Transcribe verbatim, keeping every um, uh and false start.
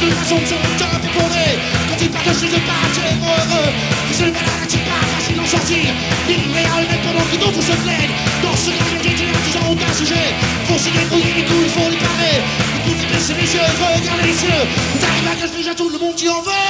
de façon de se faire péporer. Quand ils partent chez eux, pas très heureux. Ils se lèvent là, tu pas facile d'en sortir. Livrés à eux-mêmes pendant que d'autres se plaignent. Dans ce cas, il y a des gens ont un sujet. Faut se débrouiller les coups, il faut les parer. Il faut baisser les yeux, regarder les cieux. T'arrives à gaspiller à tout le monde qui en veut.